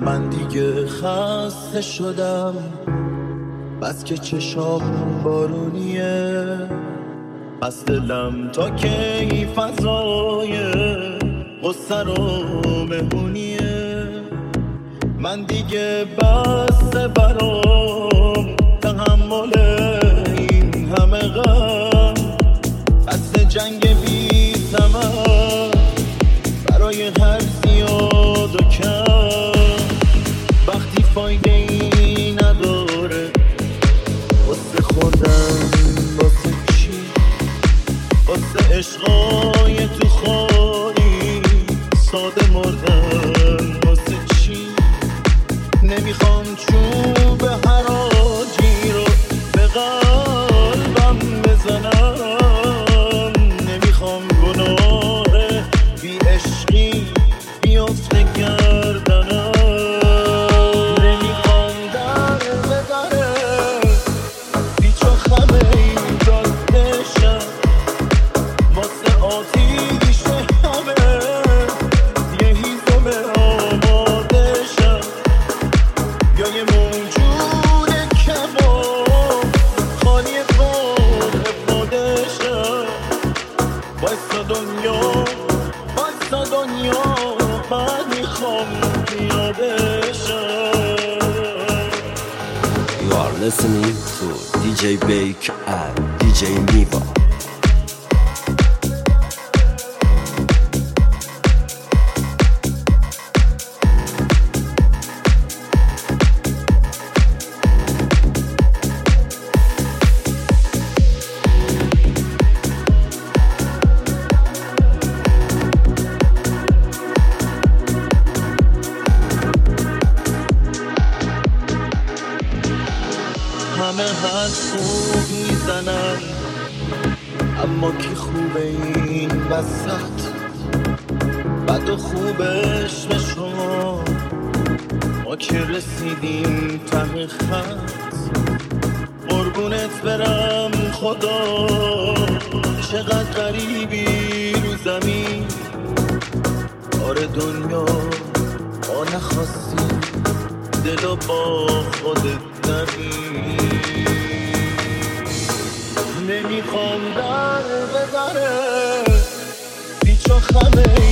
من دیگه خسته شدم، بس که چشام بارونیه، بس دلم تا کی فضای غصه رو بهونیه. من دیگه بس برام تحمل این همه غم، بس جنگ بی ثمر برای هر زیاد و کم. وقتی فایده ای نداره واسه خوردن، واسه چی؟ واسه عشقای تو خالی ساده مردن، واسه چی؟ نمیخوام چوب حراجی رو به قلبم بزنم، نمیخوام گناه بی عشقی بیفته گردنم، نمیخوام در به دره پیچ و خمه این دادشم، واسه آتیش همه یه هیزم آمادشم، یا یه موجود کباب خالی بار خودشم. وایسا دنیا، وایسا دنیا، من میخوام پیادشم. You are listening to DJ Bake and DJ Miva. همه حد خوب میزنن، اما کی خوبه این وسط؟ بد و خوبش به شما، ما که رسیدیم ته خط. قربونت برم خدا، چقدر غریبی رو زمین. آره دنیا ما نخواستیم دلو با خودت نبین. نمیخوام در به دره پیچ و خمه